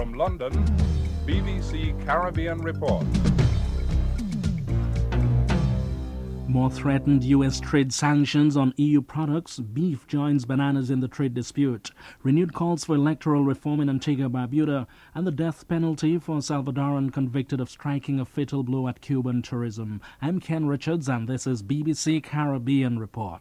From London, BBC Caribbean Report. More threatened U.S. trade sanctions on EU products. Beef joins bananas in the trade dispute. Renewed calls for electoral reform in Antigua Barbuda. And the death penalty for Salvadoran convicted of striking a fatal blow at Cuban tourism. I'm Ken Richards and this is BBC Caribbean Report.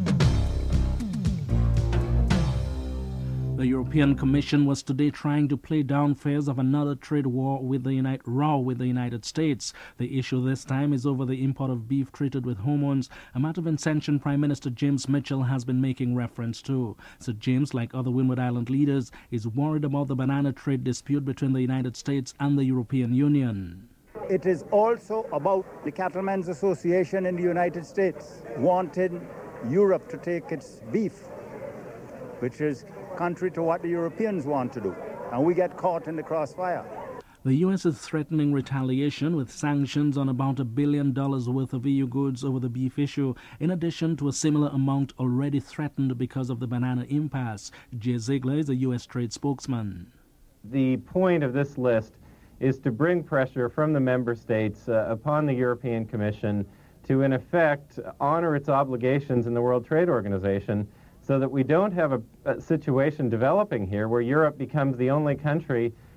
The European Commission was today trying to play down fears of another trade war with the United States. The issue this time is over the import of beef treated with hormones, a matter of intention Prime Minister James Mitchell has been making reference to. Sir James, like other Windward Island leaders, is worried about the banana trade dispute between the United States and the European Union. It is also about the Cattlemen's Association in the United States wanting Europe to take its beef, which is contrary to what the Europeans want to do, and we get caught in the crossfire. The U.S. is threatening retaliation with sanctions on about $1 billion worth of EU goods over the beef issue, in addition to a similar amount already threatened because of the banana impasse. Jay Ziegler is a U.S. trade spokesman. The point of this list is to bring pressure from the member states upon the European Commission to, in effect, honor its obligations in the World Trade Organization, so that we don't have a situation developing here where Europe becomes the only country